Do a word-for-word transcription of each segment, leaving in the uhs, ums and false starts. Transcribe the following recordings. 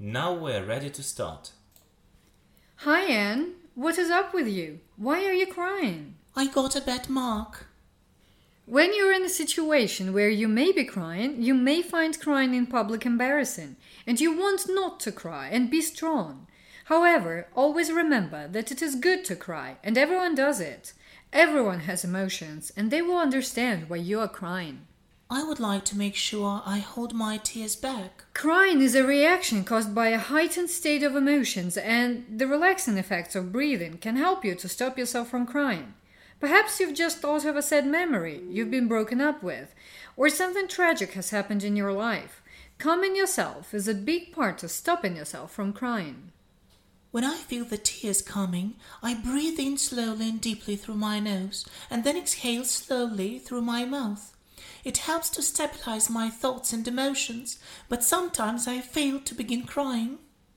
Now we're ready to start. Hi, Anne. What is up with you? Why are you crying? I got a bad mark. When you're in a situation where you may be crying, you may find crying in public embarrassing, and you want not to cry and be strong. However, always remember that it is good to cry, and everyone does it. Everyone has emotions, and they will understand why you are crying. I would like to make sure I hold my tears back. Crying is a reaction caused by a heightened state of emotions, and the relaxing effects of breathing can help you to stop yourself from crying. Perhaps you've just thought of a sad memory you've been broken up with, or something tragic has happened in your life. Calming yourself is a big part of stopping yourself from crying. When I feel the tears coming, I breathe in slowly and deeply through my nose, and then exhale slowly through my mouth. It helps to stabilize my thoughts and emotions, but sometimes I fail to begin crying.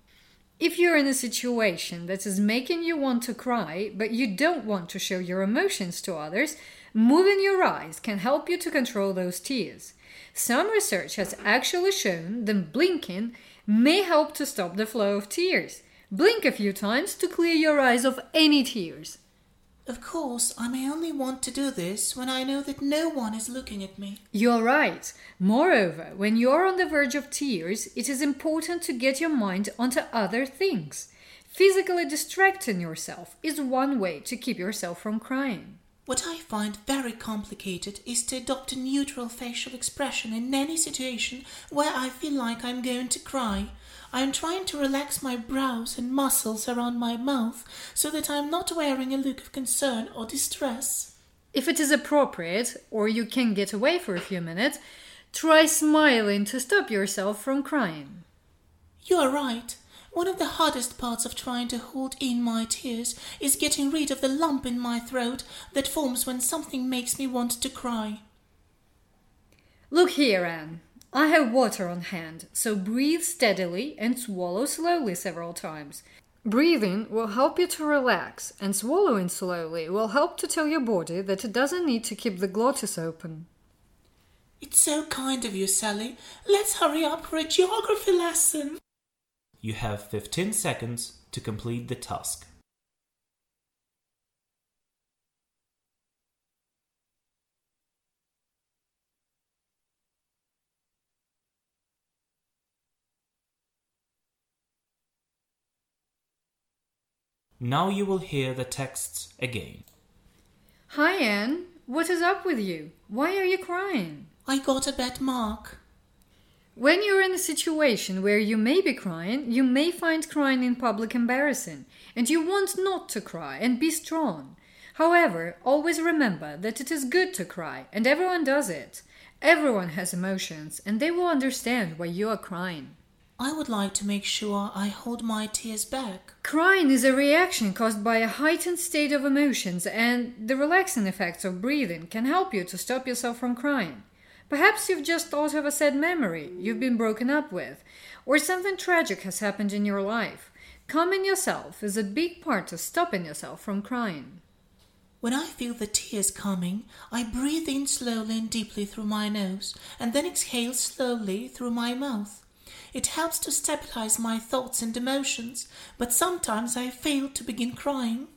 If you're in a situation that is making you want to cry, but you don't want to show your emotions to others, moving your eyes can help you to control those tears. Some research has actually shown that blinking may help to stop the flow of tears. Blink a few times to clear your eyes of any tears. Of course, I may only want to do this when I know that no one is looking at me. You're right. Moreover, when you're on the verge of tears, it is important to get your mind onto other things. Physically distracting yourself is one way to keep yourself from crying. What I find very complicated is to adopt a neutral facial expression in any situation where I feel like I'm going to cry. I am trying to relax my brows and muscles around my mouth so that I am not wearing a look of concern or distress. If it is appropriate, or you can get away for a few minutes, try smiling to stop yourself from crying. You are right. One of the hardest parts of trying to hold in my tears is getting rid of the lump in my throat that forms when something makes me want to cry. Look here, Anne. I have water on hand, so breathe steadily and swallow slowly several times. Breathing will help you to relax, and swallowing slowly will help to tell your body that it doesn't need to keep the glottis open. It's so kind of you, Sally. Let's hurry up for a geography lesson. You have fifteen seconds to complete the task. Now you will hear the texts again. Hi, Anne. What is up with you? Why are you crying? I got a bad mark. When you're in a situation where you may be crying, you may find crying in public embarrassing, and you want not to cry and be strong. However, always remember that it is good to cry, and everyone does it. Everyone has emotions, and they will understand why you are crying. I would like to make sure I hold my tears back. Crying is a reaction caused by a heightened state of emotions, and the relaxing effects of breathing can help you to stop yourself from crying. Perhaps you've just thought of a sad memory you've been broken up with, or something tragic has happened in your life. Calming yourself is a big part of stopping yourself from crying. When I feel the tears coming, I breathe in slowly and deeply through my nose, and then exhale slowly through my mouth. It helps to stabilize my thoughts and emotions, but sometimes I fail to begin crying.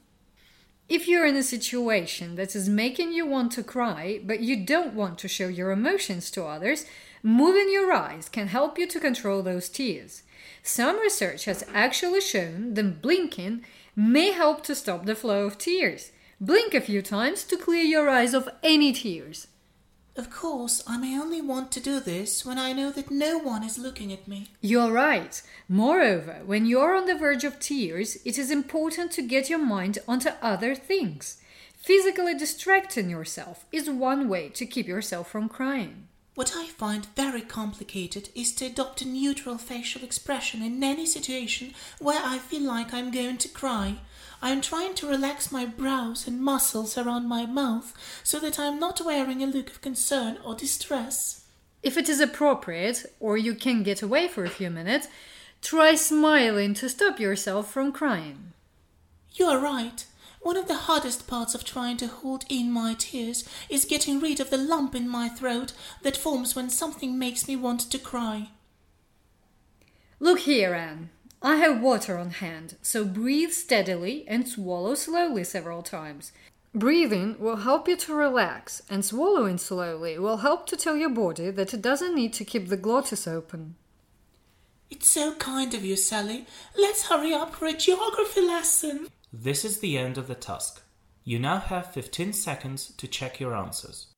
If you're in a situation that is making you want to cry, but you don't want to show your emotions to others, moving your eyes can help you to control those tears. Some research has actually shown that blinking may help to stop the flow of tears. Blink a few times to clear your eyes of any tears. Of course, I may only want to do this when I know that no one is looking at me. You're right. Moreover, when you're on the verge of tears, it is important to get your mind onto other things. Physically distracting yourself is one way to keep yourself from crying. What I find very complicated is to adopt a neutral facial expression in any situation where I feel like I'm going to cry. I am trying to relax my brows and muscles around my mouth so that I am not wearing a look of concern or distress. If it is appropriate, or you can get away for a few minutes, try smiling to stop yourself from crying. You are right. One of the hardest parts of trying to hold in my tears is getting rid of the lump in my throat that forms when something makes me want to cry. Look here, Anne. I have water on hand, so breathe steadily and swallow slowly several times. Breathing will help you to relax, and swallowing slowly will help to tell your body that it doesn't need to keep the glottis open. It's so kind of you, Sally. Let's hurry up for a geography lesson. This is the end of the task. You now have fifteen seconds to check your answers.